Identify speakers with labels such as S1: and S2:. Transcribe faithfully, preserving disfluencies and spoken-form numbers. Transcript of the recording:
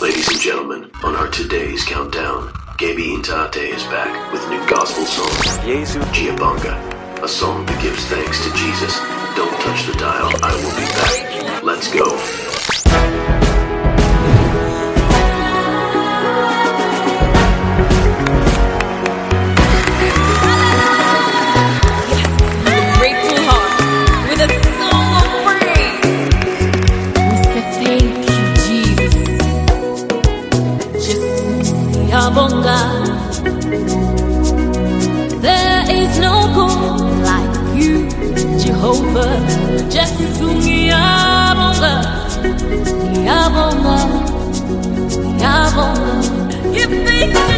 S1: Ladies and gentlemen, on our today's countdown, Gaby Intate is back with a new gospel song,
S2: Yesu
S1: Giabonga, a song that gives thanks to Jesus. Don't touch the dial, I will be back. Let's go.
S3: There is no God like you, Jehovah. Just Yabonga, Yabonga, Yabonga. You think